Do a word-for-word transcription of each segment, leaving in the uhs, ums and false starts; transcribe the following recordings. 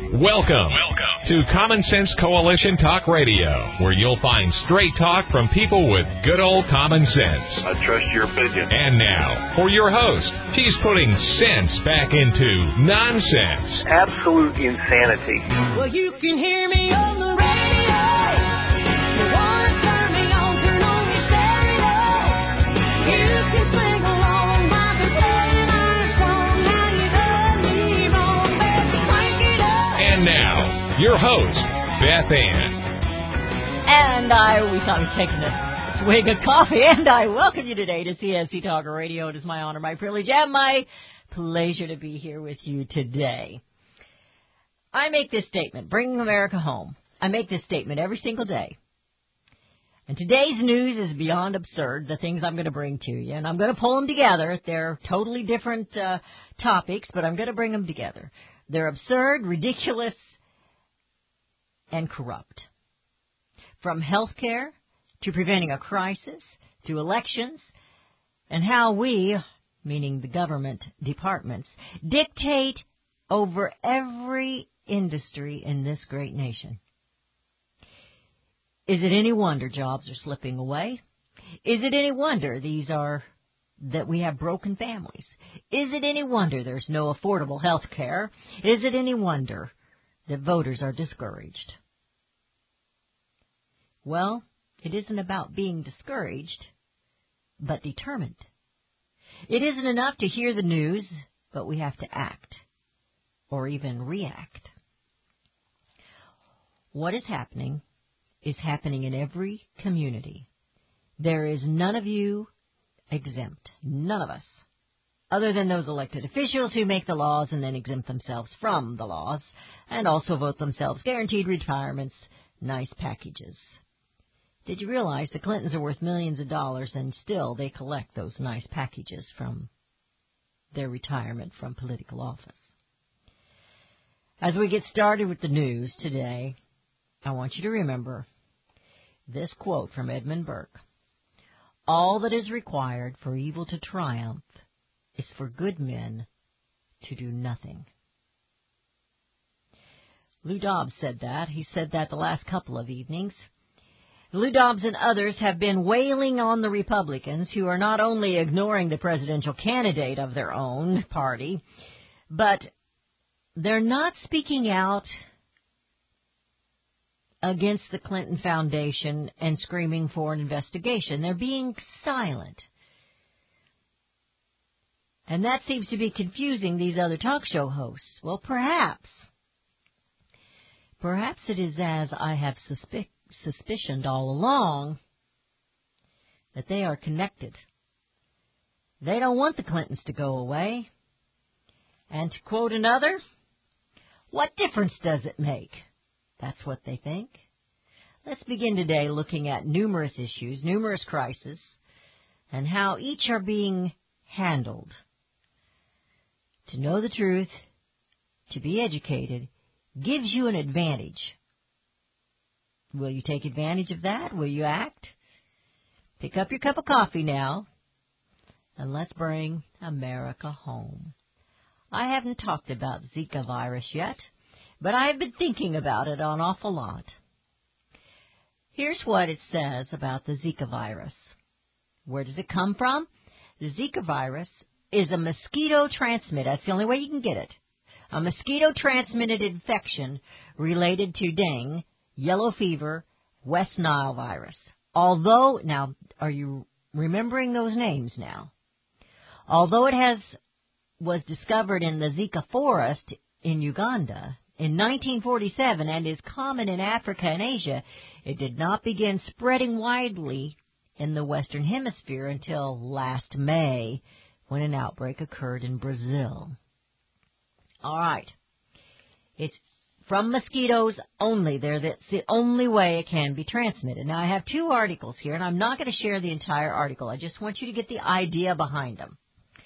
Welcome, Welcome to Common Sense Coalition Talk Radio, where you'll find straight talk from people with good old common sense. I trust your opinion. And now, for your host, he's putting sense back into nonsense. Absolute insanity. Well, you can hear me on the radio. You want to turn me on, turn on your stereo. You can sing along by the playing our song. How you done me wrong, baby, crank it up. And now, your host, Beth Ann. And I, we thought we were taking a swig of coffee, and I welcome you today to C S C Talk Radio. It is my honor, my privilege, and my pleasure to be here with you today. I make this statement, bringing America home. I make this statement every single day. And today's news is beyond absurd, the things I'm going to bring to you. And I'm going to pull them together. They're totally different uh, topics, but I'm going to bring them together. They're absurd, ridiculous, and corrupt. From health care to preventing a crisis to elections and how we, meaning the government departments, dictate over every industry in this great nation. Is it any wonder jobs are slipping away? Is it any wonder these are that we have broken families? Is it any wonder there's no affordable health care? Is it any wonder that voters are discouraged? Well, it isn't about being discouraged, but determined. It isn't enough to hear the news, but we have to act, or even react. What is happening is happening in every community. There is none of you exempt, none of us, other than those elected officials who make the laws and then exempt themselves from the laws, and also vote themselves guaranteed retirements, nice packages. Did you realize the Clintons are worth millions of dollars and still they collect those nice packages from their retirement from political office? As we get started with the news today, I want you to remember this quote from Edmund Burke. All that is required for evil to triumph is for good men to do nothing. Lou Dobbs said that. He said that the last couple of evenings. Lou Dobbs and others have been wailing on the Republicans, who are not only ignoring the presidential candidate of their own party, but they're not speaking out against the Clinton Foundation and screaming for an investigation. They're being silent. And that seems to be confusing these other talk show hosts. Well, perhaps. Perhaps it is as I have suspected. suspicioned all along that they are connected. They don't want the Clintons to go away. And to quote another, what difference does it make? That's what they think. Let's begin today looking at numerous issues, numerous crises, and how each are being handled. To know the truth, to be educated, gives you an advantage. Will you take advantage of that? Will you act? Pick up your cup of coffee now, and let's bring America home. I haven't talked about Zika virus yet, but I have been thinking about it an awful lot. Here's what it says about the Zika virus. Where does it come from? The Zika virus is a mosquito transmitted. That's the only way you can get it. A mosquito-transmitted infection related to dengue, yellow fever, West Nile virus. Although, now, are you remembering those names now? Although it has was discovered in the Zika forest in Uganda in nineteen forty-seven and is common in Africa and Asia, it did not begin spreading widely in the Western Hemisphere until last May, when an outbreak occurred in Brazil. All right. It's from mosquitoes only. They're the, it's the only way it can be transmitted. Now, I have two articles here, and I'm not going to share the entire article. I just want you to get the idea behind them.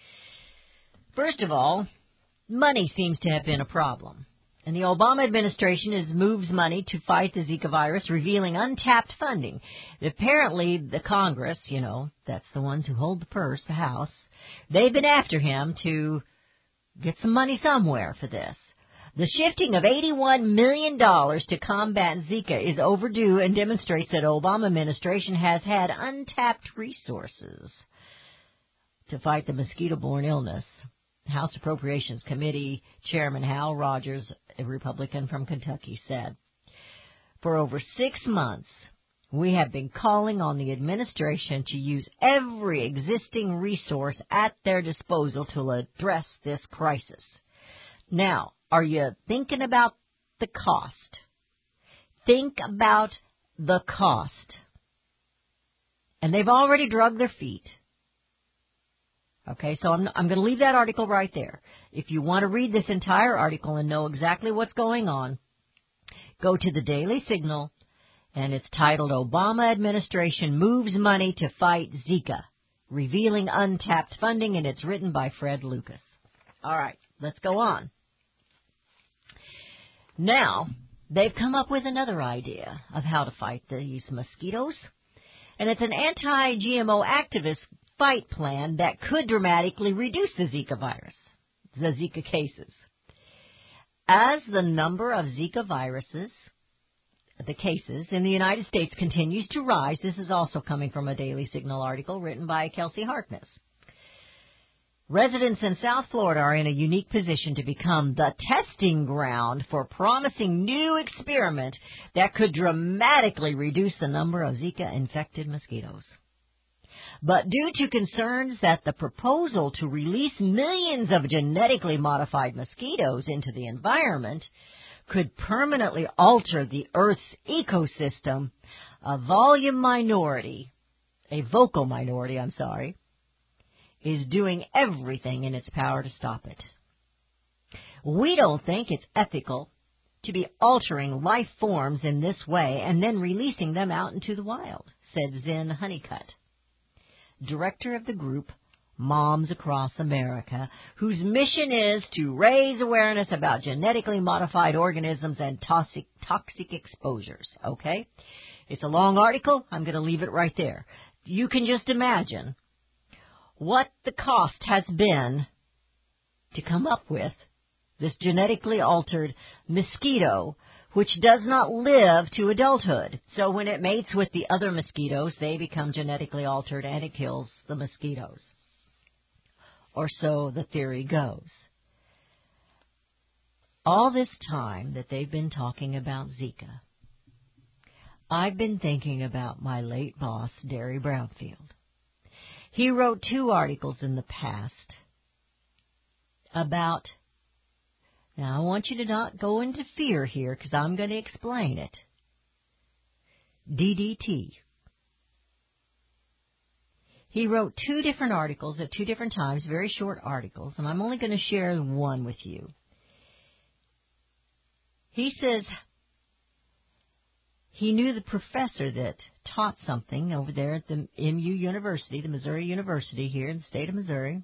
First of all, money seems to have been a problem. And the Obama administration has moved money to fight the Zika virus, revealing untapped funding. Apparently, the Congress, you know, that's the ones who hold the purse, the House, they've been after him to get some money somewhere for this. The shifting of eighty-one million dollars to combat Zika is overdue and demonstrates that the Obama administration has had untapped resources to fight the mosquito-borne illness. House Appropriations Committee Chairman Hal Rogers, a Republican from Kentucky, said, "For over six months, we have been calling on the administration to use every existing resource at their disposal to address this crisis. Now, are you thinking about the cost? Think about the cost." And they've already drug their feet. Okay, so I'm, I'm going to leave that article right there. If you want to read this entire article and know exactly what's going on, go to the Daily Signal, and it's titled, "Obama Administration Moves Money to Fight Zika, Revealing Untapped Funding," and it's written by Fred Lucas. All right, let's go on. Now, they've come up with another idea of how to fight these mosquitoes, and it's an anti-G M O activist fight plan that could dramatically reduce the Zika virus, the Zika cases. As the number of Zika viruses, the cases in the United States continues to rise, this is also coming from a Daily Signal article written by Kelsey Harkness. Residents in South Florida are in a unique position to become the testing ground for promising new experiment that could dramatically reduce the number of Zika-infected mosquitoes. But due to concerns that the proposal to release millions of genetically modified mosquitoes into the environment could permanently alter the Earth's ecosystem, a volume minority, a vocal minority, I'm sorry, is doing everything in its power to stop it. "We don't think it's ethical to be altering life forms in this way and then releasing them out into the wild," said Zen Honeycutt, director of the group Moms Across America, whose mission is to raise awareness about genetically modified organisms and toxic, toxic exposures. Okay? It's a long article. I'm going to leave it right there. You can just imagine what the cost has been to come up with this genetically altered mosquito, which does not live to adulthood. So when it mates with the other mosquitoes, they become genetically altered and it kills the mosquitoes. Or so the theory goes. All this time that they've been talking about Zika, I've been thinking about my late boss, Derry Brownfield. He wrote two articles in the past about, now I want you to not go into fear here because I'm going to explain it, D D T. He wrote two different articles at two different times, very short articles, and I'm only going to share one with you. He says he knew the professor that taught something over there at the M U University, the Missouri University here in the state of Missouri.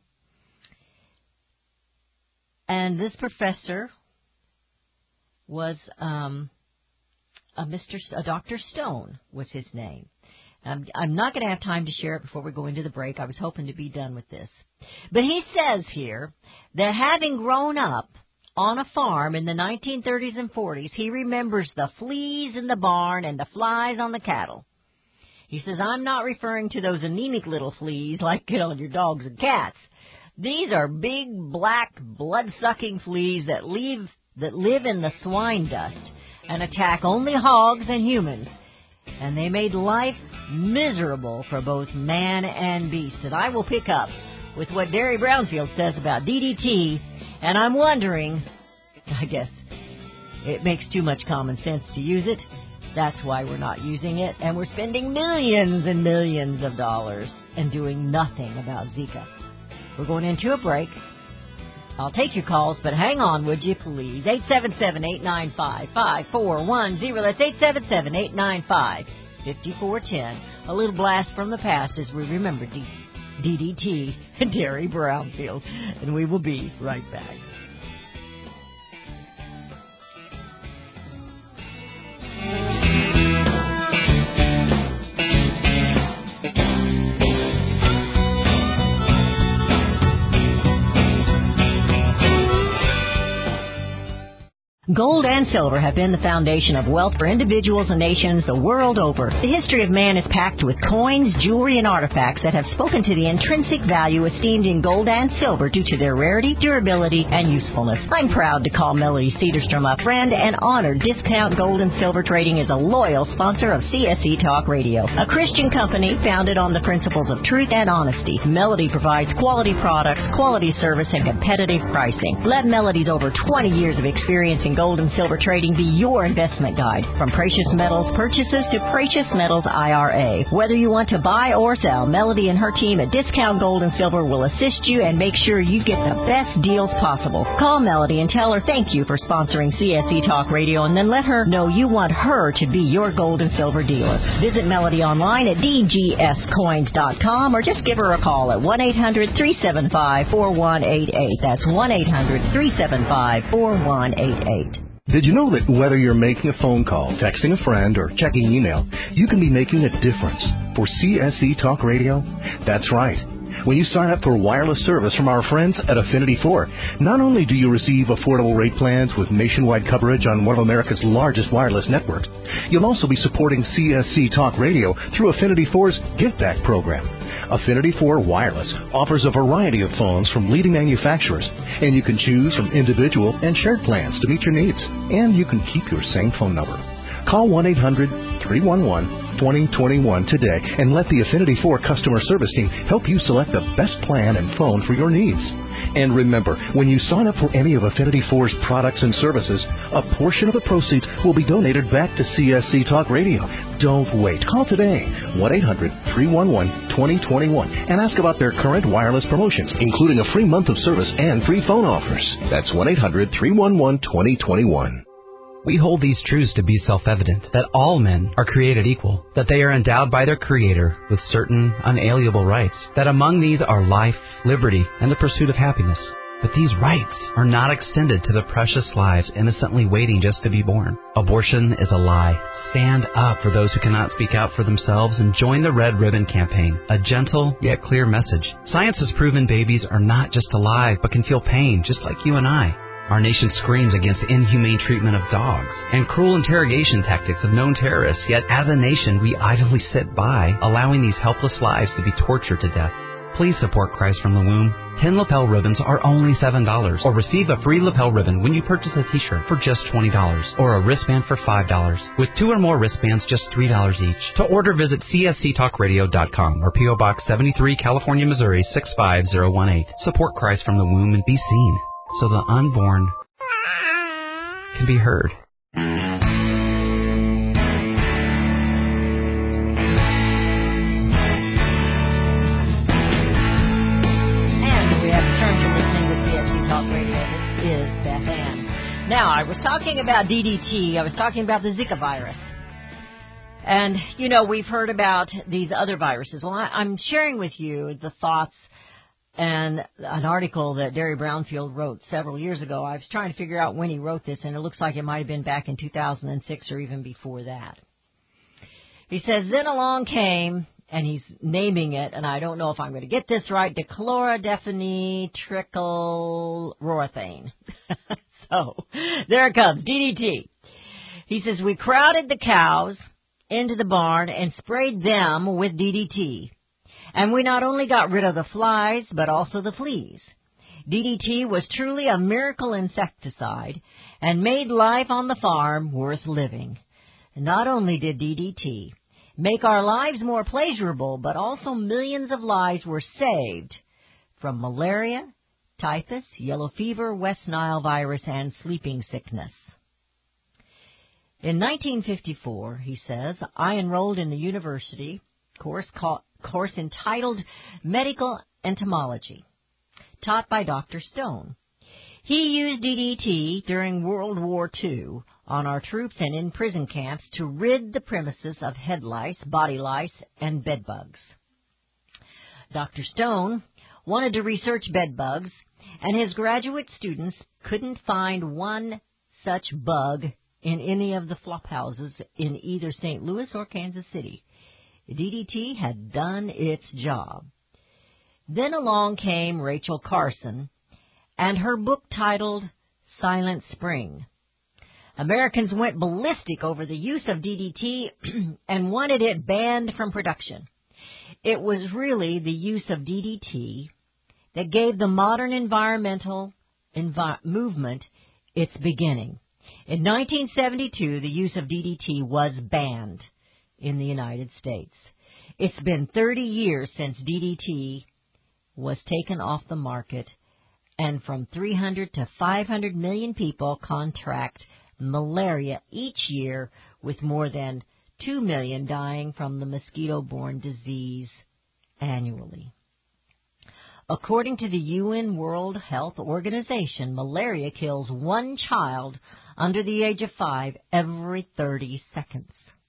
And this professor was um, a Mister St- a Doctor Stone was his name. I'm, I'm not going to have time to share it before we go into the break. I was hoping to be done with this. But he says here that having grown up on a farm in the nineteen thirties and forties, he remembers the fleas in the barn and the flies on the cattle. He says, I'm not referring to those anemic little fleas like get on your dogs and cats. These are big, black, blood-sucking fleas that live, that live in the swine dust and attack only hogs and humans. And they made life miserable for both man and beast. And I will pick up with what Derry Brownfield says about D D T, and I'm wondering, I guess it makes too much common sense to use it. That's why we're not using it, and we're spending millions and millions of dollars and doing nothing about Zika. We're going into a break. I'll take your calls, but hang on, would you please? eight seven seven, eight nine five, five four one zero. That's eight seven seven, eight nine five, five four one zero. A little blast from the past as we remember D D T and Derry Brownfield. And we will be right back. Gold and silver have been the foundation of wealth for individuals and nations the world over. The history of man is packed with coins, jewelry, and artifacts that have spoken to the intrinsic value esteemed in gold and silver due to their rarity, durability, and usefulness. I'm proud to call Melody Cedarstrom a friend and honored Discount Gold and Silver Trading is a loyal sponsor of C S E Talk Radio, a Christian company founded on the principles of truth and honesty. Melody provides quality products, quality service, and competitive pricing. Let Melody's over twenty years of experience in gold and silver trading be your investment guide. From precious metals purchases to precious metals I R A. Whether you want to buy or sell, Melody and her team at Discount Gold and Silver will assist you and make sure you get the best deals possible. Call Melody and tell her thank you for sponsoring C S E Talk Radio, and then let her know you want her to be your gold and silver dealer. Visit Melody online at d g s coins dot com or just give her a call at one eight hundred, three seven five, four one eight eight. That's one eight hundred, three seven five, four one eight eight. Did you know that whether you're making a phone call, texting a friend, or checking email, you can be making a difference for C S E Talk Radio? That's right. When you sign up for wireless service from our friends at Affinity four, not only do you receive affordable rate plans with nationwide coverage on one of America's largest wireless networks, you'll also be supporting C S C Talk Radio through Affinity four's Give Back program. Affinity four Wireless offers a variety of phones from leading manufacturers, and you can choose from individual and shared plans to meet your needs, and you can keep your same phone number. Call one eight hundred, three one one, two zero two one today and let the Affinity four customer service team help you select the best plan and phone for your needs. And remember, when you sign up for any of Affinity four's products and services, a portion of the proceeds will be donated back to C S C Talk Radio. Don't wait. Call today, one eight hundred, three one one, two zero two one, and ask about their current wireless promotions, including a free month of service and free phone offers. That's one eight hundred, three one one, two zero two one. We hold these truths to be self-evident, that all men are created equal, that they are endowed by their Creator with certain unalienable rights, that among these are life, liberty, and the pursuit of happiness. But these rights are not extended to the precious lives innocently waiting just to be born. Abortion is a lie. Stand up for those who cannot speak out for themselves and join the Red Ribbon Campaign, a gentle yet clear message. Science has proven babies are not just alive, but can feel pain just like you and I. Our nation screams against inhumane treatment of dogs and cruel interrogation tactics of known terrorists, yet as a nation we idly sit by, allowing these helpless lives to be tortured to death. Please support Christ from the Womb. Ten lapel ribbons are only seven dollars, or receive a free lapel ribbon when you purchase a t-shirt for just twenty dollars, or a wristband for five dollars. With two or more wristbands, just three dollars each. To order, visit c s c talk radio dot com or P O Box seventy-three, California, Missouri, six five zero one eight. Support Christ from the Womb and be seen, so the unborn can be heard. And we have returned to listening to C S C Talk Radio. This is Beth Ann. Now, I was talking about D D T. I was talking about the Zika virus. And, you know, we've heard about these other viruses. Well, I, I'm sharing with you the thoughts and an article that Derry Brownfield wrote several years ago. I was trying to figure out when he wrote this, and it looks like it might have been back in two thousand six or even before that. He says, then along came, and he's naming it, and I don't know if I'm going to get this right, dichlorodephene trichloroethane. So, there it comes, D D T. He says, we crowded the cows into the barn and sprayed them with D D T. And we not only got rid of the flies, but also the fleas. D D T was truly a miracle insecticide and made life on the farm worth living. Not only did D D T make our lives more pleasurable, but also millions of lives were saved from malaria, typhus, yellow fever, West Nile virus, and sleeping sickness. In nineteen fifty-four, he says, I enrolled in the university course called course entitled Medical Entomology, taught by Doctor Stone. He used D D T during World War Two on our troops and in prison camps to rid the premises of head lice, body lice, and bed bugs. Doctor Stone wanted to research bed bugs, and his graduate students couldn't find one such bug in any of the flop houses in either Saint Louis or Kansas City. D D T had done its job. Then along came Rachel Carson and her book titled Silent Spring. Americans went ballistic over the use of D D T and wanted it banned from production. It was really the use of D D T that gave the modern environmental envi- movement its beginning. In nineteen seventy-two, the use of D D T was banned in the United States. It's been thirty years since D D T was taken off the market, and from three hundred to five hundred million people contract malaria each year, with more than two million dying from the mosquito-borne disease annually. According to the U N World Health Organization, malaria kills one child under the age of five every thirty seconds.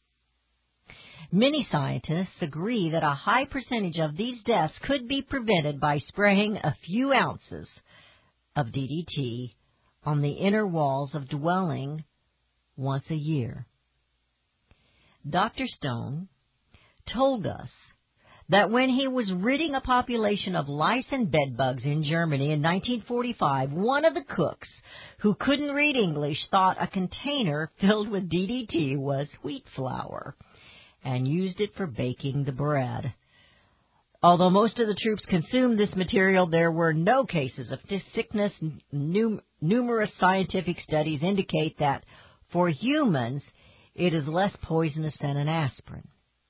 Many scientists agree that a high percentage of these deaths could be prevented by spraying a few ounces of D D T on the inner walls of dwelling once a year. Doctor Stone told us that when he was ridding a population of lice and bedbugs in Germany in nineteen forty-five, one of the cooks who couldn't read English thought a container filled with D D T was wheat flour and used it for baking the bread. Although most of the troops consumed this material, there were no cases of this sickness. Num- numerous scientific studies indicate that for humans, it is less poisonous than an aspirin.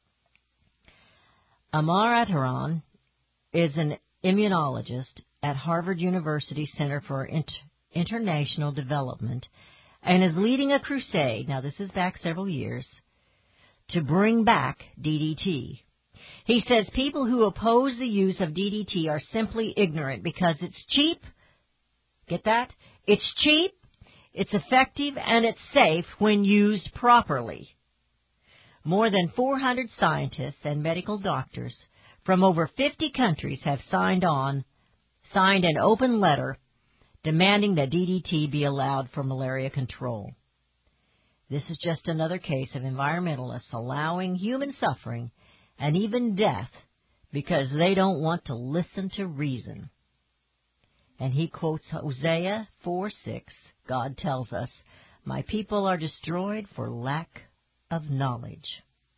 Amar Ataran is an immunologist at Harvard University Center for Inter- International Development and is leading a crusade, now this is back several years, to bring back D D T. He says people who oppose the use of D D T are simply ignorant because it's cheap. Get that? It's cheap, it's effective, and it's safe when used properly. More than four hundred scientists and medical doctors from over fifty countries have signed on, signed an open letter demanding that D D T be allowed for malaria control. This is just another case of environmentalists allowing human suffering and even death because they don't want to listen to reason. And he quotes Hosea four six. God tells us, "My people are destroyed for lack of knowledge."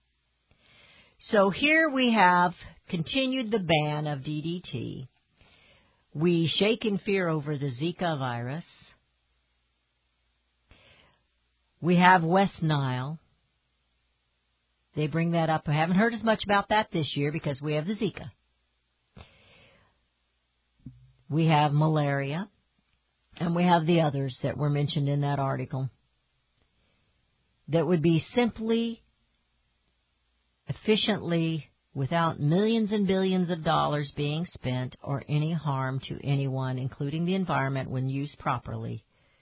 So here we have continued the ban of D D T. We shake in fear over the Zika virus. We have West Nile. They bring that up. I haven't heard as much about that this year because we have the Zika. We have malaria. And we have the others that were mentioned in that article that would be simply, efficiently, without millions and billions of dollars being spent or any harm to anyone, including the environment, when used properly,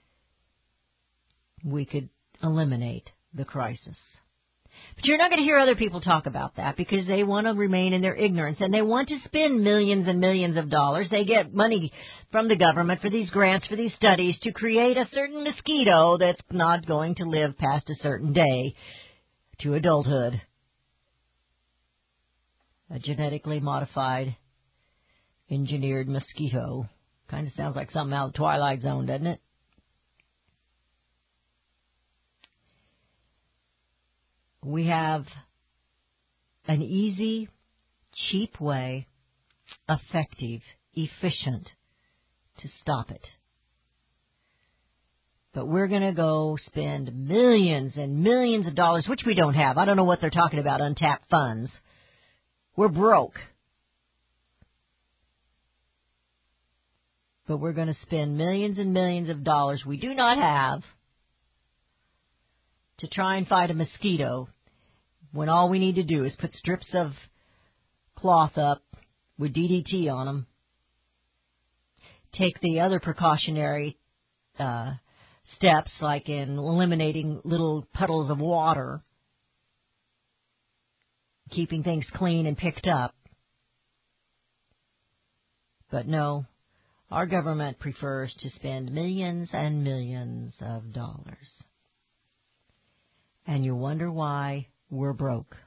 we could eliminate the crisis. But you're not going to hear other people talk about that because they want to remain in their ignorance and they want to spend millions and millions of dollars. They get money from the government for these grants, for these studies, to create a certain mosquito that's not going to live past a certain day to adulthood. A genetically modified, engineered mosquito. Kind of sounds like something out of the Twilight Zone, doesn't it? We have an easy, cheap way, effective, efficient, to stop it. But we're going to go spend millions and millions of dollars, which we don't have. I don't know what they're talking about, untapped funds. We're broke. But we're going to spend millions and millions of dollars we do not have to try and fight a mosquito, when all we need to do is put strips of cloth up with D D T on them, take the other precautionary uh, steps, like in eliminating little puddles of water, keeping things clean and picked up. But no, our government prefers to spend millions and millions of dollars. And you wonder why we're broke.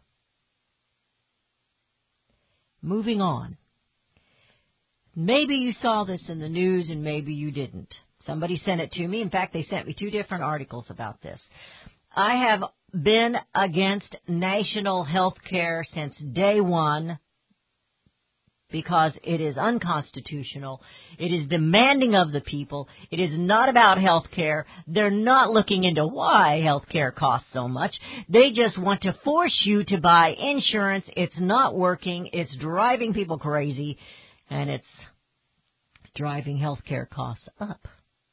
Moving on. Maybe you saw this in the news and maybe you didn't. Somebody sent it to me. In fact, they sent me two different articles about this. I have been against national health care since day one because it is unconstitutional. It is demanding of the people. It is not about health care. They're not looking into why health care costs so much. They just want to force you to buy insurance. It's not working. It's driving people crazy, and it's driving health care costs up.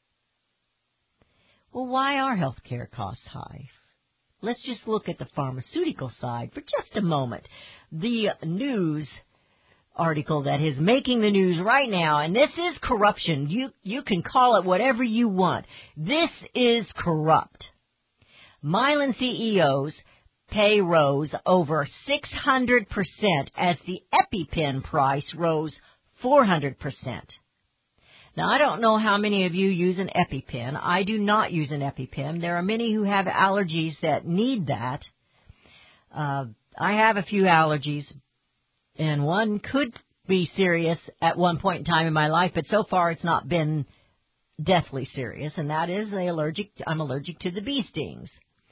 Well, why are health care costs high? Let's just look at the pharmaceutical side for just a moment. The news article that is making the news right now, and this is corruption. You you can call it whatever you want. This is corrupt. Mylan C E Os pay rose over six hundred percent as the EpiPen price rose four hundred percent. Now, I don't know how many of you use an EpiPen. I do not use an EpiPen. There are many who have allergies that need that. Uh, I have a few allergies, and one could be serious at one point in time in my life, but so far it's not been deathly serious, and that is the allergic. I'm allergic to the bee stings.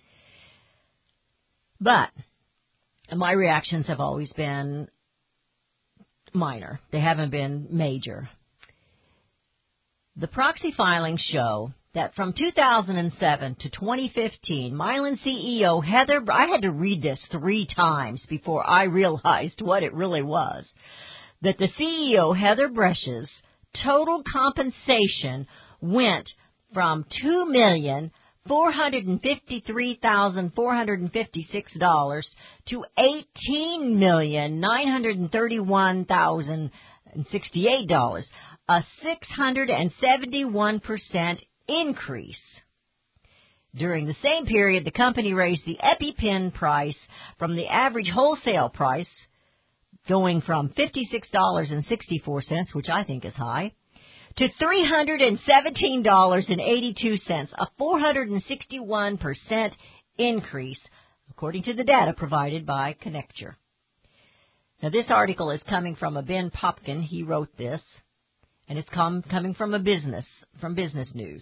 But my reactions have always been minor. They haven't been major. The proxy filings show that from two thousand seven to twenty fifteen, Mylan C E O Heather, I had to read this three times before I realized what it really was, that the C E O Heather Bresch's total compensation went from two million four hundred fifty-three thousand four hundred fifty-six dollars to eighteen million nine hundred thirty-one thousand sixty-eight dollars. A six hundred seventy-one percent increase. During the same period, the company raised the EpiPen price from the average wholesale price, going from fifty-six dollars and sixty-four cents, which I think is high, to three hundred seventeen dollars and eighty-two cents, a four hundred sixty-one percent increase, according to the data provided by Connecture. Now, this article is coming from a Ben Popkin. He wrote this. And it's come, coming from a business, from Business News.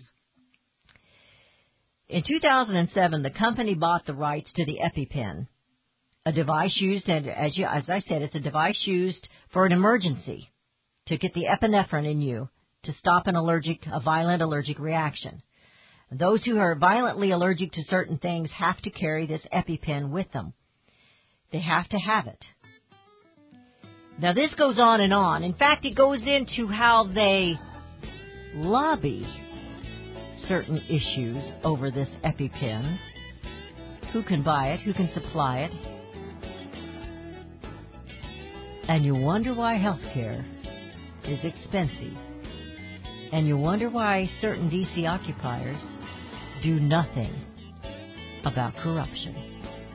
In two thousand seven, the company bought the rights to the EpiPen, a device used, and as, you, as I said, it's a device used for an emergency to get the epinephrine in you to stop an allergic, a violent allergic reaction. And those who are violently allergic to certain things have to carry this EpiPen with them. They have to have it. Now, this goes on and on. In fact, it goes into how they lobby certain issues over this EpiPen. Who can buy it? Who can supply it? And you wonder why healthcare is expensive. And you wonder why certain D C occupiers do nothing about corruption.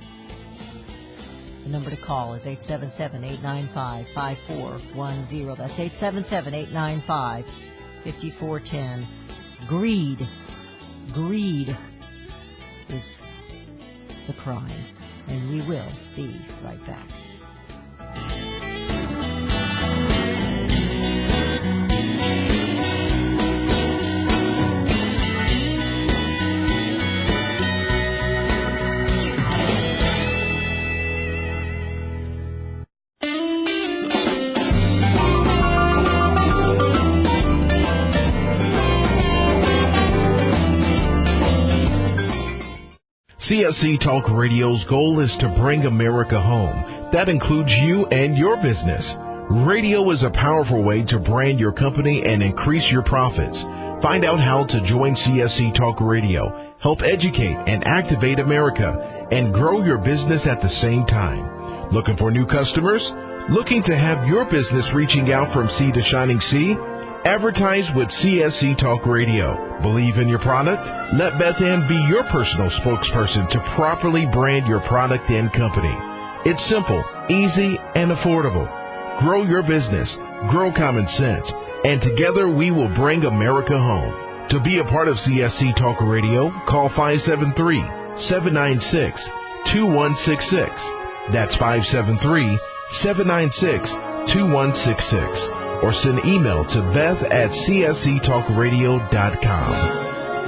The number to call is eight seven seven, eight nine five, five four one zero. That's eight seven seven, eight nine five, five four one zero. Greed. Greed is the crime. And we will be right back. C S C Talk Radio's goal is to bring America home. That includes you and your business. Radio is a powerful way to brand your company and increase your profits. Find out how to join C S C Talk Radio, help educate and activate America, and grow your business at the same time. Looking for new customers? Looking to have your business reaching out from sea to shining sea? Advertise with C S C Talk Radio. Believe in your product? Let Beth Ann be your personal spokesperson to properly brand your product and company. It's simple, easy, and affordable. Grow your business, grow common sense, and together we will bring America home. To be a part of C S C Talk Radio, call five seven three, seven nine six, two one six six. That's five seven three, seven nine six, two one six six. or send email to beth at c s c talk radio dot com.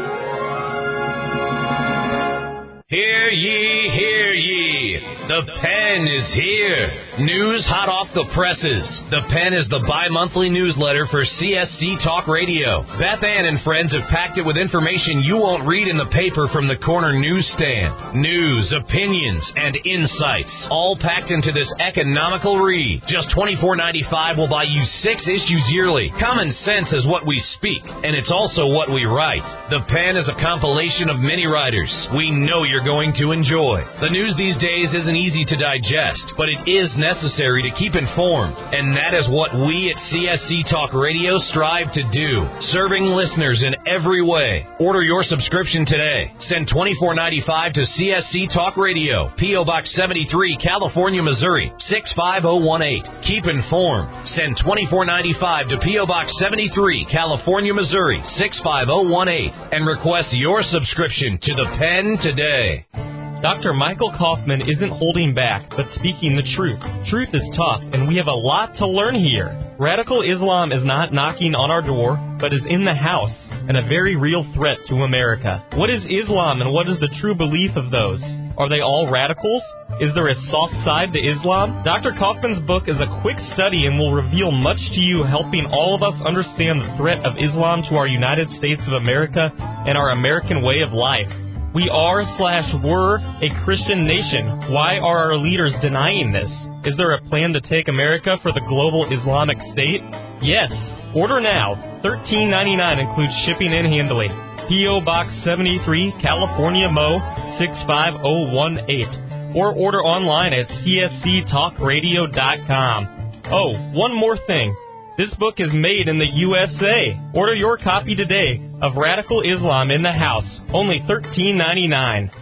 Hear ye, hear ye. The Pen is here. News hot off the presses. The Pen is the bi-monthly newsletter for C S C Talk Radio. Beth Ann and friends have packed it with information you won't read in the paper from the corner newsstand. News, opinions, and insights, all packed into this economical read. Just twenty-four ninety-five will buy you six issues yearly. Common sense is what we speak, and it's also what we write. The Pen is a compilation of many writers we know you're going to enjoy. The news these days isn't easy to digest, but it is necessary to keep informed, and that is what we at C S C Talk Radio strive to do, serving listeners in every way. Order your subscription today. Send twenty-four ninety-five to C S C Talk Radio, P O. Box seventy-three, California, Missouri, six five zero one eight. Keep informed. Send twenty-four ninety-five to P O. Box seventy-three, California, Missouri, six five zero one eight, and request your subscription to the Pen today. Doctor Michael Kaufman isn't holding back, but speaking the truth. Truth is tough, and we have a lot to learn here. Radical Islam is not knocking on our door, but is in the house, and a very real threat to America. What is Islam, and what is the true belief of those? Are they all radicals? Is there a soft side to Islam? Doctor Kaufman's book is a quick study and will reveal much to you, helping all of us understand the threat of Islam to our United States of America and our American way of life. We are slash were a Christian nation. Why are our leaders denying this? Is there a plan to take America for the global Islamic State? Yes. Order now. thirteen ninety-nine includes shipping and handling. P O. Box seventy-three, California, Mo six five zero one eight. Or order online at c s c talk radio dot com. Oh, one more thing. This book is made in the U S A. Order your copy today of Radical Islam in the House, only thirteen ninety-nine.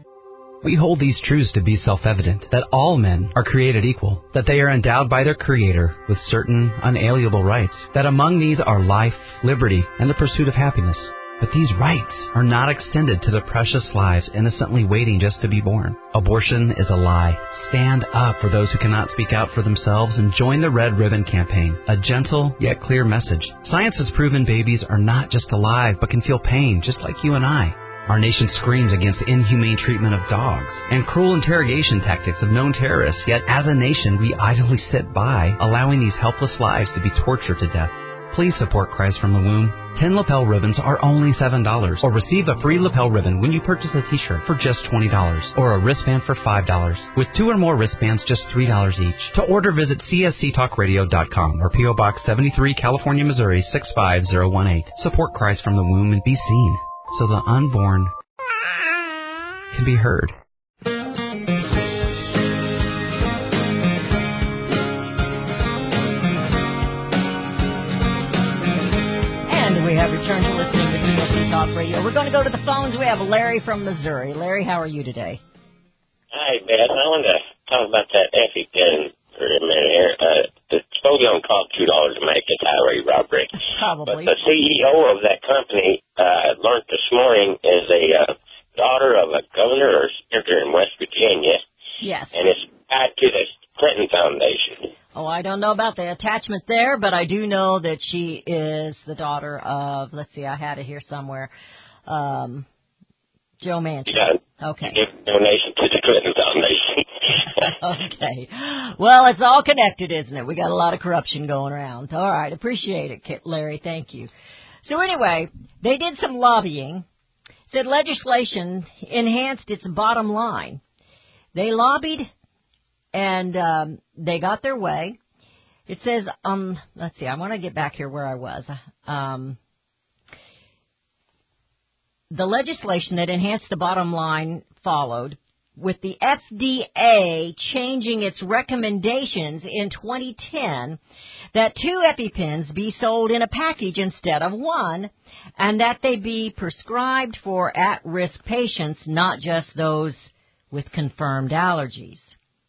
We hold these truths to be self-evident, that all men are created equal, that they are endowed by their Creator with certain unalienable rights, that among these are life, liberty, and the pursuit of happiness. But these rights are not extended to the precious lives innocently waiting just to be born. Abortion is a lie. Stand up for those who cannot speak out for themselves and join the Red Ribbon Campaign, a gentle yet clear message. Science has proven babies are not just alive but can feel pain just like you and I. Our nation screams against inhumane treatment of dogs and cruel interrogation tactics of known terrorists, yet as a nation we idly sit by, allowing these helpless lives to be tortured to death. Please support Christ from the Womb. Ten lapel ribbons are only seven dollars, or receive a free lapel ribbon when you purchase a t-shirt for just twenty dollars, or a wristband for five dollars. With two or more wristbands, just three dollars each. To order, visit c s c talk radio dot com or P O. Box seventy-three, California, Missouri, six five zero one eight. Support Christ from the Womb and be seen, so the unborn can be heard. We have returned to listening to C S C Talk Radio. We're going to go to the phones. We have Larry from Missouri. Larry, how are you today? Hi, Beth. I wanted to talk about that EpiPen for a minute here. Uh, it's supposed to cost two dollars to make it, highway robbery. Probably. But the C E O of that company, uh, I learned this morning, is a uh, daughter of a governor or senator in West Virginia. Yes. And it's tied to the Clinton Foundation. Oh, I don't know about the attachment there, but I do know that she is the daughter of, let's see, I had it here somewhere, um, Joe Manchin. Yeah. Okay. Give a donation to the Clinton Foundation. Okay. Well, it's all connected, isn't it? We got a lot of corruption going around. All right. Appreciate it, Larry. Thank you. So anyway, they did some lobbying. Said legislation enhanced its bottom line. They lobbied and um, they got their way. It says, um, let's see, I want to get back here where I was. Um, the legislation that enhanced the bottom line followed, with the F D A changing its recommendations in twenty ten that two EpiPens be sold in a package instead of one, and that they be prescribed for at-risk patients, not just those with confirmed allergies.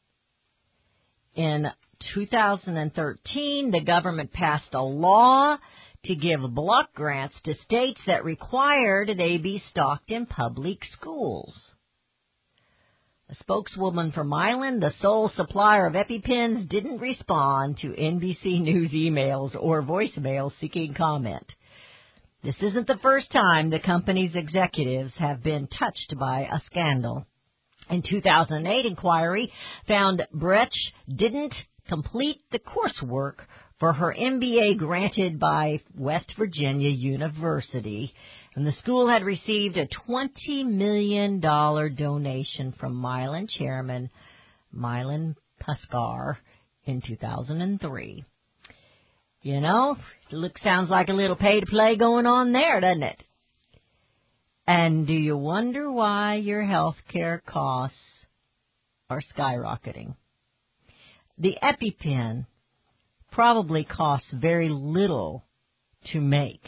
In two thousand thirteen, the government passed a law to give block grants to states that required they be stocked in public schools. A spokeswoman for Mylan, the sole supplier of EpiPens, didn't respond to N B C News emails or voicemails seeking comment. This isn't the first time the company's executives have been touched by a scandal. In two thousand eight, inquiry found Brecht didn't complete the coursework for her M B A granted by West Virginia University, and the school had received a twenty million dollars donation from Mylan chairman Milan Puskar in two thousand three. You know, it looks, sounds like a little pay-to-play going on there, doesn't it? And do you wonder why your health care costs are skyrocketing? The EpiPen probably costs very little to make.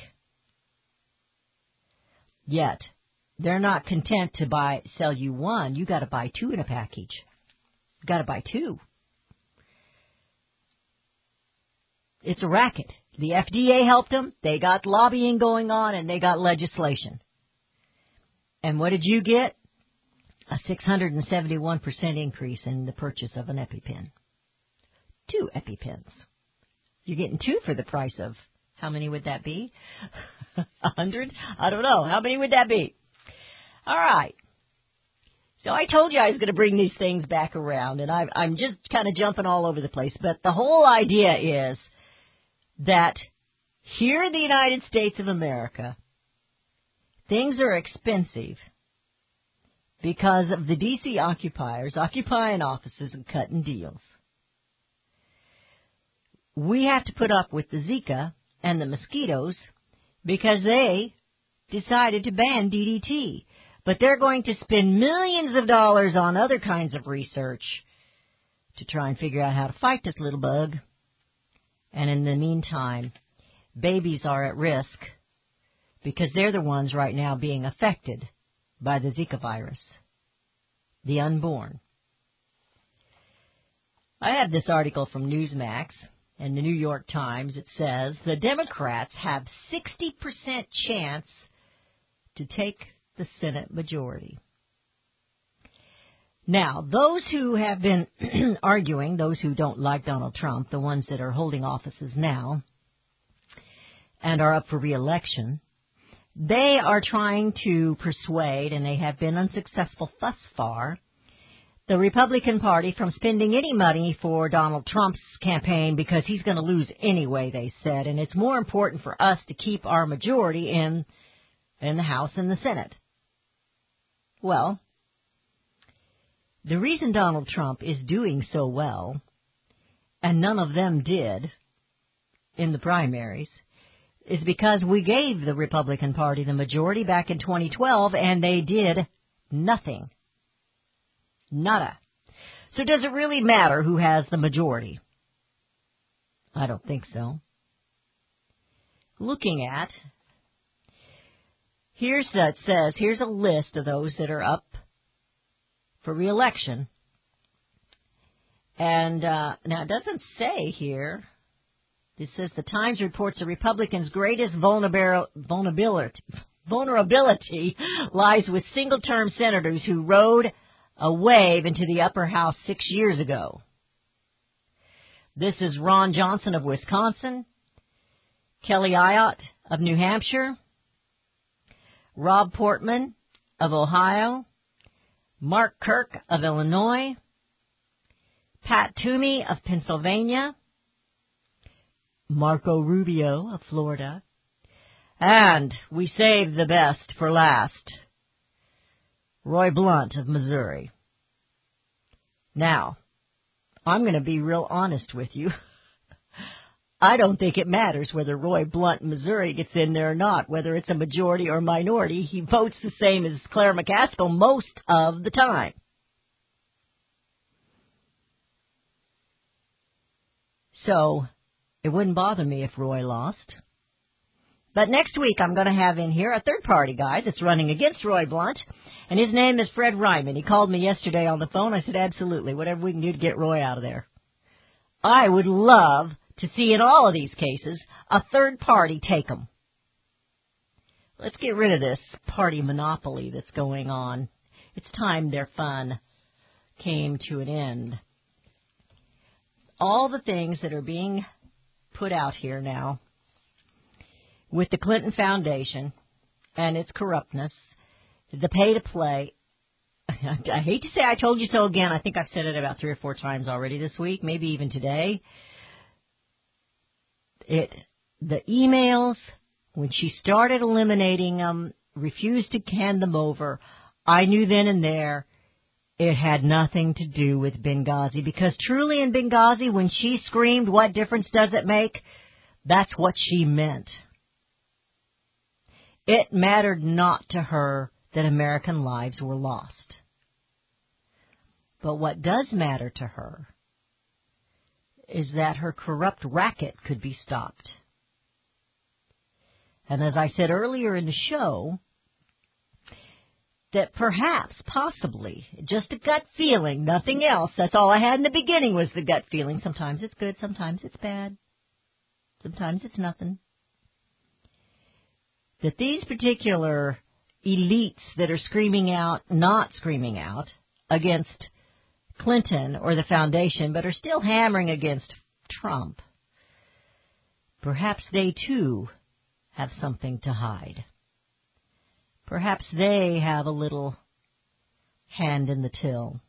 Yet, they're not content to buy sell you one. You got to buy two in a package. You got to buy two. It's a racket. The F D A helped them. They got lobbying going on, and they got legislation. And what did you get? A six hundred seventy-one percent increase in the purchase of an EpiPen. Two EpiPens. You're getting two for the price of, how many would that be? A hundred? I don't know. How many would that be? All right. So I told you I was going to bring these things back around, and I've, I'm just kind of jumping all over the place. But the whole idea is that here in the United States of America, things are expensive because of the D C occupiers occupying offices and cutting deals. We have to put up with the Zika and the mosquitoes because they decided to ban D D T. But they're going to spend millions of dollars on other kinds of research to try and figure out how to fight this little bug. And in the meantime, babies are at risk because they're the ones right now being affected by the Zika virus, the unborn. I have this article from Newsmax and the New York Times. It says the Democrats have sixty percent chance to take the Senate majority. Now, those who have been arguing, those who don't like Donald Trump, the ones that are holding offices now and are up for re-election, they are trying to persuade, and they have been unsuccessful thus far, the Republican Party from spending any money for Donald Trump's campaign because he's going to lose anyway, they said, and it's more important for us to keep our majority in, in the House and the Senate. Well, the reason Donald Trump is doing so well, and none of them did in the primaries, is because we gave the Republican Party the majority back in twenty twelve, and they did nothing. Nada. So does it really matter who has the majority? I don't think so. Looking at, here's that says, here's a list of those that are up for re-election. And uh, now it doesn't say here. It says the Times reports the Republicans' greatest vulnerability, vulnerability lies with single-term senators who rode a wave into the upper house six years ago. This is Ron Johnson of Wisconsin, Kelly Ayotte of New Hampshire, Rob Portman of Ohio, Mark Kirk of Illinois, Pat Toomey of Pennsylvania, Marco Rubio of Florida, and we saved the best for last, Roy Blunt of Missouri. Now, I'm going to be real honest with you. I don't think it matters whether Roy Blunt, Missouri, gets in there or not, whether it's a majority or minority. He votes the same as Claire McCaskill most of the time. So, it wouldn't bother me if Roy lost. But next week I'm going to have in here a third-party guy that's running against Roy Blunt, and his name is Fred Ryman. He called me yesterday on the phone. I said, absolutely, whatever we can do to get Roy out of there. I would love to see in all of these cases a third party take them. Let's get rid of this party monopoly that's going on. It's time they're fun. came to an end. All the things that are being put out here now with the Clinton Foundation and its corruptness, the pay-to-play. I hate to say I told you so again. I think I've said it about three or four times already this week, maybe even today. It, the emails, when she started eliminating them, refused to hand them over, I knew then and there it had nothing to do with Benghazi. Because truly in Benghazi, when she screamed, "What difference does it make?" that's what she meant. It mattered not to her that American lives were lost. But what does matter to her is that her corrupt racket could be stopped. And as I said earlier in the show, that perhaps, possibly, just a gut feeling, nothing else. That's all I had in the beginning was the gut feeling. Sometimes it's good, sometimes it's bad. Sometimes it's nothing. That these particular elites that are screaming out, not screaming out, against Clinton or the foundation, but are still hammering against Trump, perhaps they too have something to hide. Perhaps they have a little hand in the till.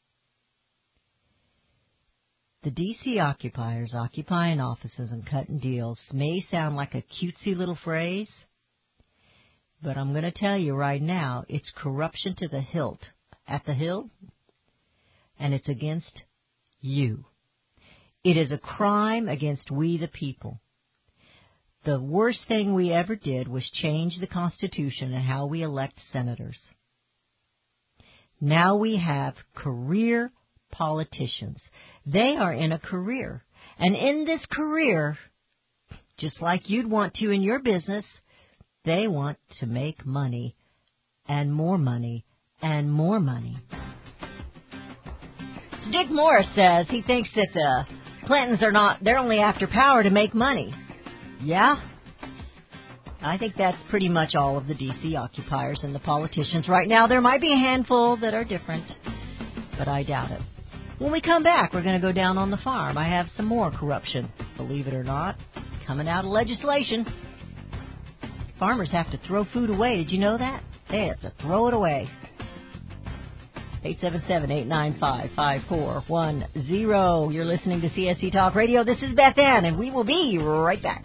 The D C occupiers occupying offices and cutting deals may sound like a cutesy little phrase, but I'm going to tell you right now, it's corruption to the hilt, at the hill, and it's against you. It is a crime against we the people. The worst thing we ever did was change the Constitution and how we elect senators. Now we have career politicians. They are in a career. And in this career, just like you'd want to in your business, they want to make money and more money and more money. So Dick Morris says he thinks that the Clintons are not, they're only after power to make money. Yeah, I think that's pretty much all of the D C occupiers and the politicians right now. There might be a handful that are different, but I doubt it. When we come back, we're going to go down on the farm. I have some more corruption, believe it or not, coming out of legislation. Farmers have to throw food away. Did you know that? They have to throw it away. eight seven seven, eight nine five, five four one zero. You're listening to C S C Talk Radio. This is Beth Ann, and we will be right back.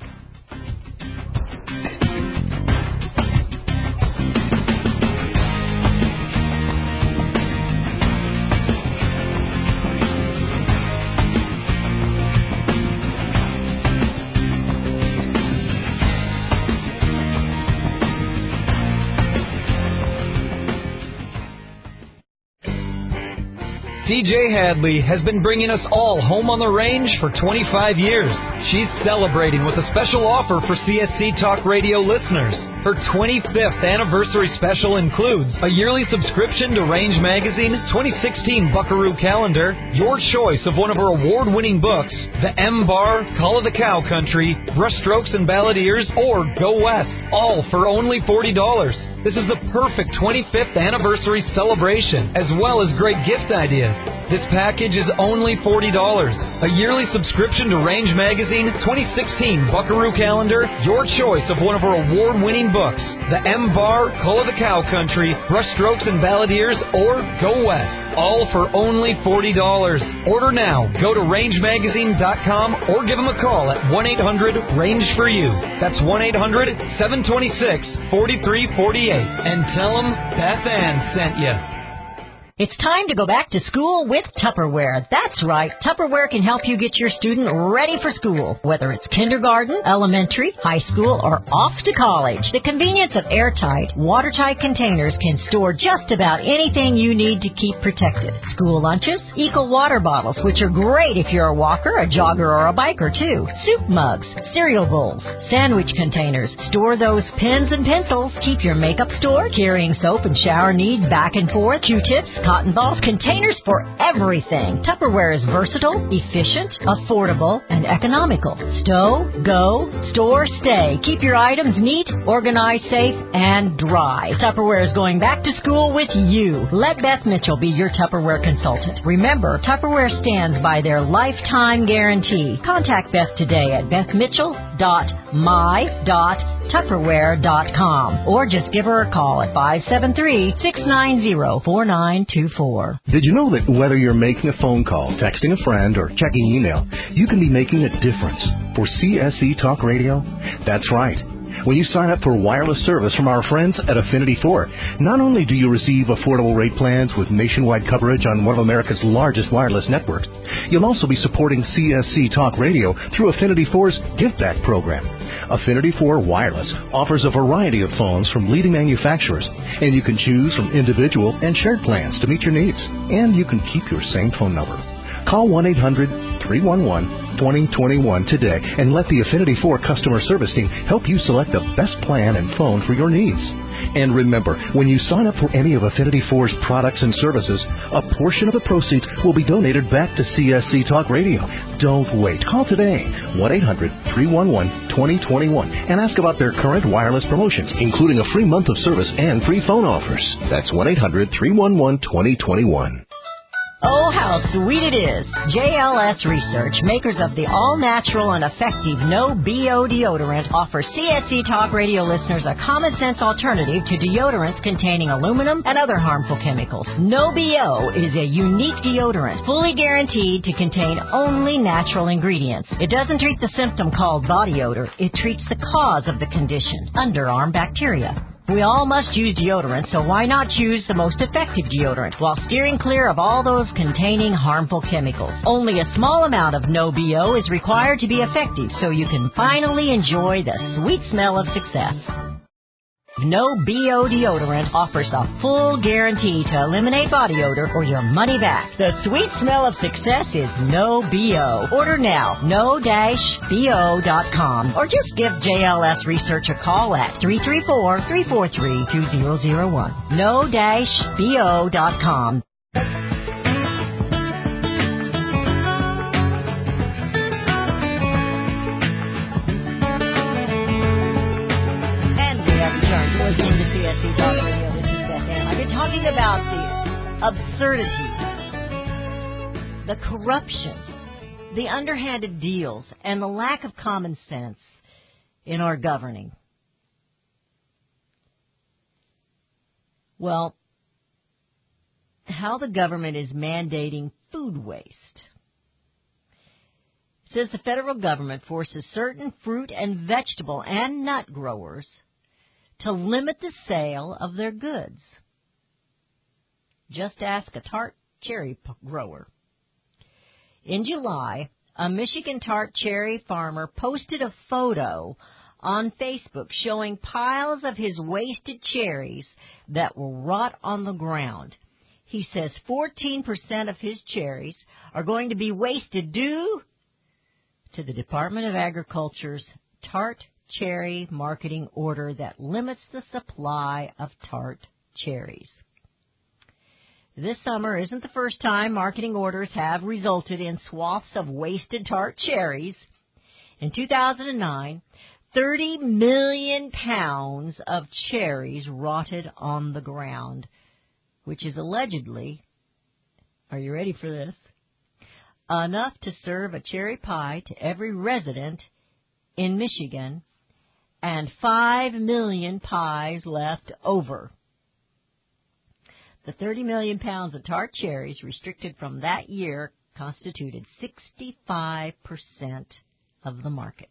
T J Hadley has been bringing us all home on the range for twenty-five years. She's celebrating with a special offer for C S C Talk Radio listeners. Her twenty-fifth anniversary special includes a yearly subscription to Range Magazine, twenty sixteen Buckaroo Calendar, your choice of one of her award-winning books, The M-Bar, Call of the Cow Country, Brushstrokes and Balladeers, or Go West, all for only forty dollars. This is the perfect twenty-fifth anniversary celebration, as well as great gift ideas. This package is only forty dollars. A yearly subscription to Range Magazine, twenty sixteen Buckaroo Calendar, your choice of one of her award-winning books, The M-Bar, Call of the Cow Country, Brushstrokes and Balladeers, or Go West, all for only forty dollars. Order now. Go to range magazine dot com or give them a call at one eight hundred range for you. That's one eight hundred, seven two six, four three four eight. And tell them Beth Ann sent you. It's time to go back to school with Tupperware. That's right. Tupperware can help you get your student ready for school, whether it's kindergarten, elementary, high school, or off to college. The convenience of airtight, watertight containers can store just about anything you need to keep protected. School lunches, Eco water bottles, which are great if you're a walker, a jogger, or a biker, too. Soup mugs, cereal bowls, sandwich containers. Store those pens and pencils. Keep your makeup stored, carrying soap and shower needs back and forth, Q-tips, cotton balls, containers for everything. Tupperware is versatile, efficient, affordable, and economical. Stow, go, store, stay. Keep your items neat, organized, safe, and dry. Tupperware is going back to school with you. Let Beth Mitchell be your Tupperware consultant. Remember, Tupperware stands by their lifetime guarantee. Contact Beth today at beth mitchell dot my dot tupperware dot com or just give her a call at five seven three, six nine zero, four nine two four. Did you know that whether you're making a phone call, texting a friend, or checking email, you can be making a difference for C S E Talk Radio? That's right. When you sign up for wireless service from our friends at Affinity four, not only do you receive affordable rate plans with nationwide coverage on one of America's largest wireless networks, you'll also be supporting C S C Talk Radio through Affinity four's Give Back program. Affinity four Wireless offers a variety of phones from leading manufacturers, and you can choose from individual and shared plans to meet your needs, and you can keep your same phone number. Call one eight hundred, three one one, two zero two one today and let the Affinity four customer service team help you select the best plan and phone for your needs. And remember, when you sign up for any of Affinity four's products and services, a portion of the proceeds will be donated back to C S C Talk Radio. Don't wait. Call today, one eight hundred, three one one, two zero two one, and ask about their current wireless promotions, including a free month of service and free phone offers. That's one eight hundred, three one one, two zero two one. Oh, how sweet it is. J L S Research, makers of the all-natural and effective No B O deodorant, offer C S C Talk Radio listeners a common-sense alternative to deodorants containing aluminum and other harmful chemicals. No B O is a unique deodorant, fully guaranteed to contain only natural ingredients. It doesn't treat the symptom called body odor. It treats the cause of the condition, underarm bacteria. We all must use deodorant, so why not choose the most effective deodorant while steering clear of all those containing harmful chemicals? Only a small amount of No B O is required to be effective, so you can finally enjoy the sweet smell of success. No B O deodorant offers a full guarantee to eliminate body odor or your money back. The sweet smell of success is No B O. Order now, no B O dot com, or just give J L S Research a call at three three four, three four three, two zero zero one. no B O dot com. Talking about the absurdity, the corruption, the underhanded deals, and the lack of common sense in our governing. Well, how the government is mandating food waste. It says the federal government forces certain fruit and vegetable and nut growers to limit the sale of their goods. Just ask a tart cherry grower. In July, a Michigan tart cherry farmer posted a photo on Facebook showing piles of his wasted cherries that will rot on the ground. He says fourteen percent of his cherries are going to be wasted due to the Department of Agriculture's tart cherry marketing order that limits the supply of tart cherries. This summer isn't the first time marketing orders have resulted in swaths of wasted tart cherries. In two thousand nine, thirty million pounds of cherries rotted on the ground, which is allegedly, are you ready for this, enough to serve a cherry pie to every resident in Michigan, and five million pies left over. The thirty million pounds of tart cherries restricted from that year constituted sixty-five percent of the market.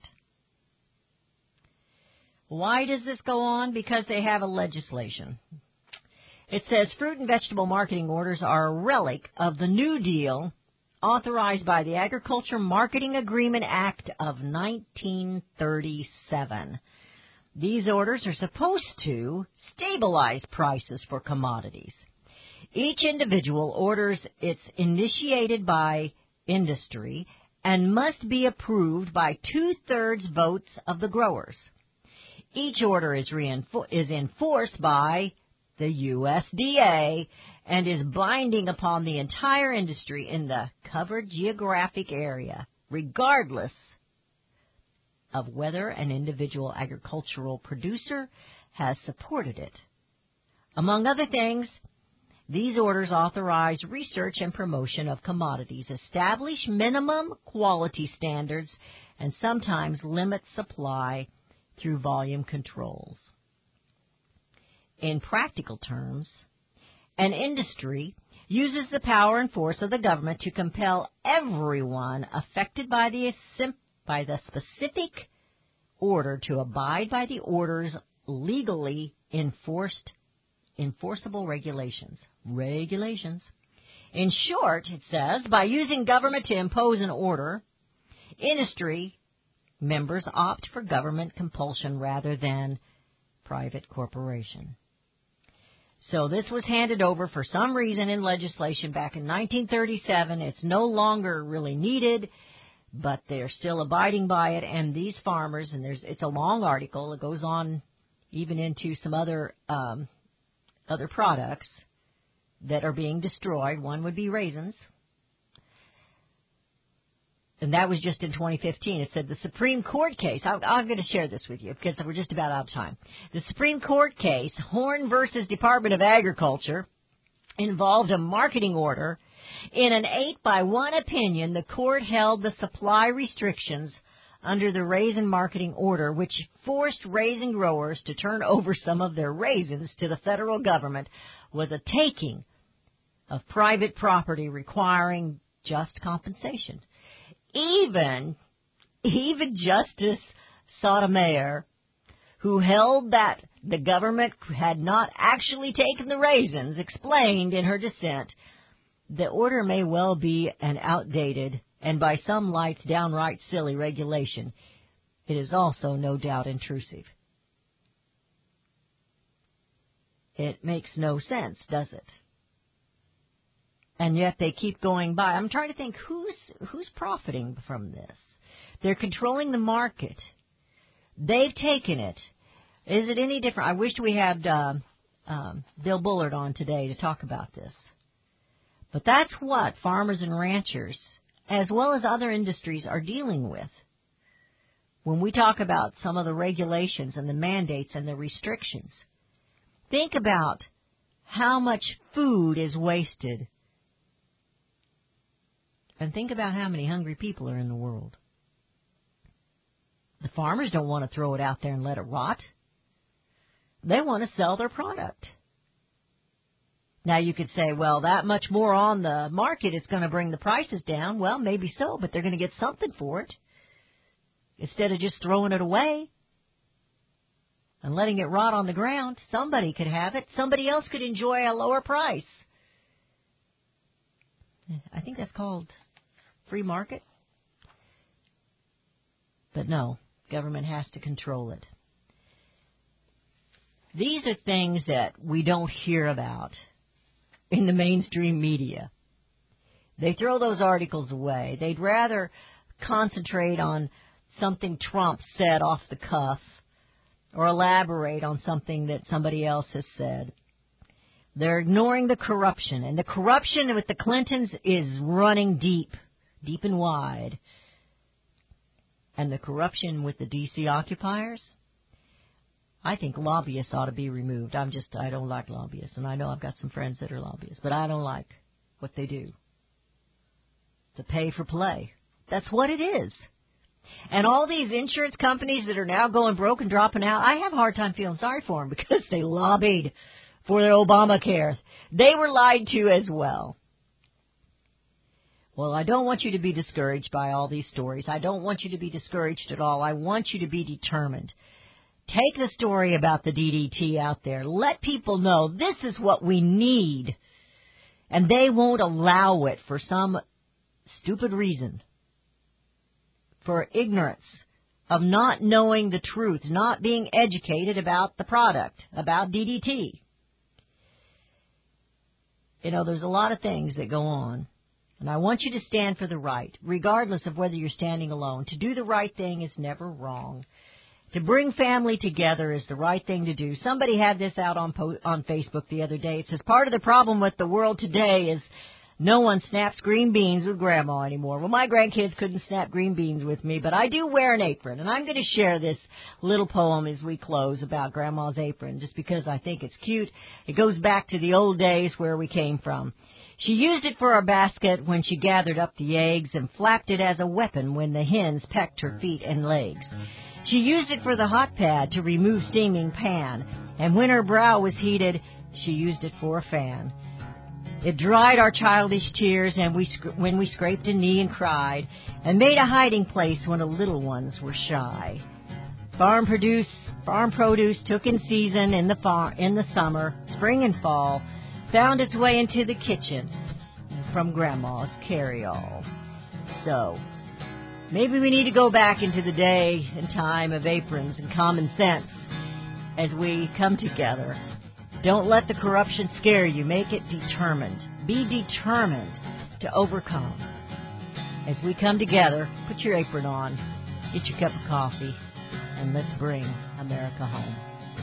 Why does this go on? Because they have a legislation. It says fruit and vegetable marketing orders are a relic of the New Deal authorized by the Agriculture Marketing Agreement Act of nineteen thirty-seven. These orders are supposed to stabilize prices for commodities. Each individual orders is initiated by industry and must be approved by two-thirds votes of the growers. Each order is, reinfo- is enforced by the U S D A, and is binding upon the entire industry in the covered geographic area, regardless of whether an individual agricultural producer has supported it. Among other things, these orders authorize research and promotion of commodities, establish minimum quality standards, and sometimes limit supply through volume controls. In practical terms, an industry uses the power and force of the government to compel everyone affected by the by the specific order to abide by the order's legally enforced enforceable regulations. Regulations. In short, it says, by using government to impose an order, industry members opt for government compulsion rather than private corporation. So this was handed over for some reason in legislation back in nineteen thirty-seven. It's no longer really needed, but they're still abiding by it. And these farmers, and there's it's a long article. It goes on even into some other um, other products that are being destroyed. One would be raisins. And that was just in twenty fifteen. It said the Supreme Court case. I, I'm going to share this with you because we're just about out of time. The Supreme Court case, Horn versus Department of Agriculture, involved a marketing order. In an eight by one opinion, the court held the supply restrictions under the raisin marketing order, which forced raisin growers to turn over some of their raisins to the federal government, was a taking of private property requiring just compensation. Even, even Justice Sotomayor, who held that the government had not actually taken the raisins, explained in her dissent, the order may well be an outdated and by some lights downright silly regulation. It is also no doubt intrusive. It makes no sense, does it? And yet they keep going by. I'm trying to think who's who's profiting from this. They're controlling the market. They've taken it. Is it any different? I wish we had uh, um, Bill Bullard on today to talk about this. But that's what farmers and ranchers, as well as other industries, are dealing with. When we talk about some of the regulations and the mandates and the restrictions, think about how much food is wasted. And think about how many hungry people are in the world. The farmers don't want to throw it out there and let it rot. They want to sell their product. Now you could say, well, that much more on the market is going to bring the prices down. Well, maybe so, but they're going to get something for it. Instead of just throwing it away and letting it rot on the ground, somebody could have it. Somebody else could enjoy a lower price. I think that's called free market. But no, government has to control it. These are things that we don't hear about in the mainstream media. They throw those articles away. They'd rather concentrate on something Trump said off the cuff or elaborate on something that somebody else has said. They're ignoring the corruption, and the corruption with the Clintons is running deep, deep and wide. And the corruption with the D C occupiers, I think lobbyists ought to be removed. I'm just, I don't like lobbyists, and I know I've got some friends that are lobbyists, but I don't like what they do. To pay for play. That's what it is. And all these insurance companies that are now going broke and dropping out, I have a hard time feeling sorry for them because they lobbied for their Obamacare. They were lied to as well. Well, I don't want you to be discouraged by all these stories. I don't want you to be discouraged at all. I want you to be determined. Take the story about the D D T out there. Let people know this is what we need. And they won't allow it for some stupid reason. For ignorance of not knowing the truth, not being educated about the product, about D D T. You know, there's a lot of things that go on. And I want you to stand for the right, regardless of whether you're standing alone. To do the right thing is never wrong. To bring family together is the right thing to do. Somebody had this out on po- on Facebook the other day. It says part of the problem with the world today is no one snaps green beans with Grandma anymore. Well, my grandkids couldn't snap green beans with me, but I do wear an apron. And I'm going to share this little poem as we close about Grandma's apron, just because I think it's cute. It goes back to the old days where we came from. She used it for a basket when she gathered up the eggs and flapped it as a weapon when the hens pecked her feet and legs. She used it for the hot pad to remove steaming pan, and when her brow was heated, she used it for a fan. It dried our childish tears and we sc- when we scraped a knee and cried, and made a hiding place when the little ones were shy. Farm produce, farm produce took in season in the far- in the summer, spring and fall, found its way into the kitchen from Grandma's carry-all. So, maybe we need to go back into the day and time of aprons and common sense as we come together. Don't let the corruption scare you. Make it determined. Be determined to overcome. As we come together, put your apron on, get your cup of coffee, and let's bring America home.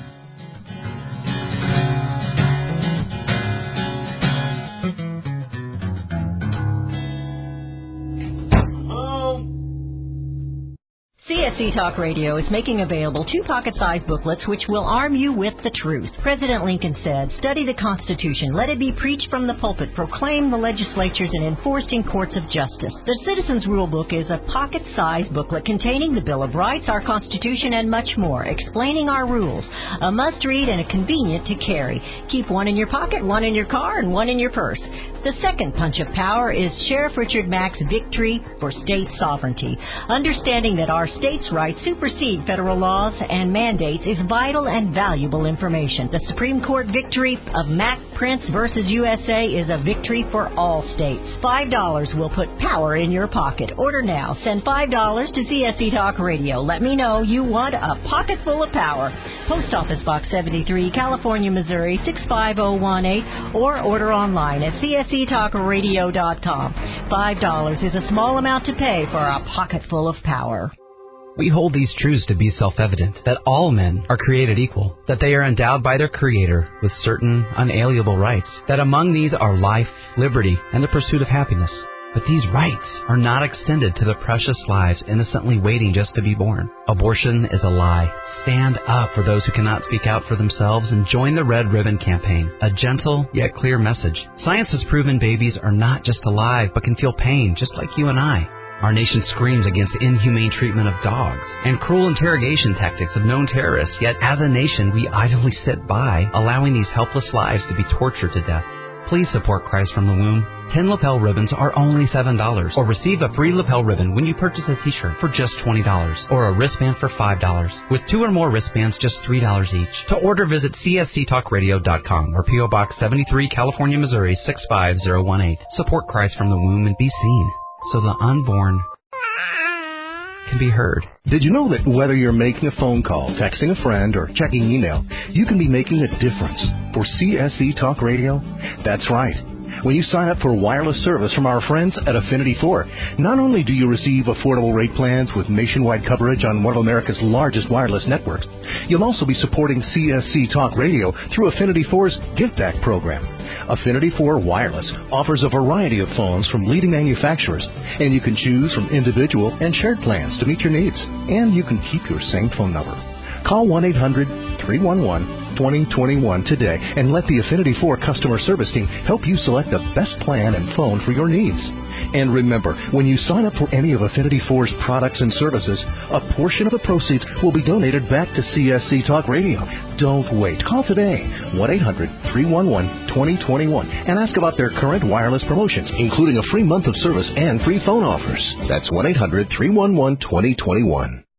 C S C Talk Radio is making available two pocket-sized booklets which will arm you with the truth. President Lincoln said, "Study the Constitution. Let it be preached from the pulpit, proclaimed the legislatures, and enforced in courts of justice." The Citizens Rule Book is a pocket-sized booklet containing the Bill of Rights, our Constitution, and much more, explaining our rules. A must-read and a convenient to carry. Keep one in your pocket, one in your car, and one in your purse. The second punch of power is Sheriff Richard Mack's Victory for State Sovereignty. Understanding that our states' rights supersede federal laws and mandates is vital and valuable information. The Supreme Court victory of Mack Prince versus U S A is a victory for all states. Five dollars will put power in your pocket. Order now. Send five dollars to C S C Talk Radio. Let me know you want a pocket full of power. Post Office Box seventy-three, California, Missouri, six five zero one eight, or order online at C S C talk radio dot com. Five dollars is a small amount to pay for a pocket full of power. We hold these truths to be self-evident, that all men are created equal, that they are endowed by their Creator with certain unalienable rights, that among these are life, liberty, and the pursuit of happiness. But these rights are not extended to the precious lives innocently waiting just to be born. Abortion is a lie. Stand up for those who cannot speak out for themselves and join the Red Ribbon Campaign, a gentle yet clear message. Science has proven babies are not just alive but can feel pain just like you and I. Our nation screams against inhumane treatment of dogs and cruel interrogation tactics of known terrorists, yet as a nation we idly sit by, allowing these helpless lives to be tortured to death. Please support Christ from the Womb. Ten lapel ribbons are only seven dollars, or receive a free lapel ribbon when you purchase a t-shirt for just twenty dollars, or a wristband for five dollars. With two or more wristbands, just three dollars each. To order, visit C S C talk radio dot com or P O Box seventy-three, California, Missouri, six five zero one eight. Support Christ from the Womb and be seen, so the unborn can be heard. Did you know that whether you're making a phone call, texting a friend, or checking email, you can be making a difference for C S C Talk Radio? That's right. When you sign up for wireless service from our friends at Affinity four, not only do you receive affordable rate plans with nationwide coverage on one of America's largest wireless networks, you'll also be supporting C S C Talk Radio through Affinity four's Give Back program. Affinity four Wireless offers a variety of phones from leading manufacturers, and you can choose from individual and shared plans to meet your needs. And you can keep your same phone number. Call one eight hundred three one one two zero two one today and let the Affinity four customer service team help you select the best plan and phone for your needs. And remember, when you sign up for any of Affinity four's products and services, a portion of the proceeds will be donated back to C S C Talk Radio. Don't wait. Call today, one eight hundred three one one two zero two one, and ask about their current wireless promotions, including a free month of service and free phone offers. That's one eight hundred three one one two zero two one.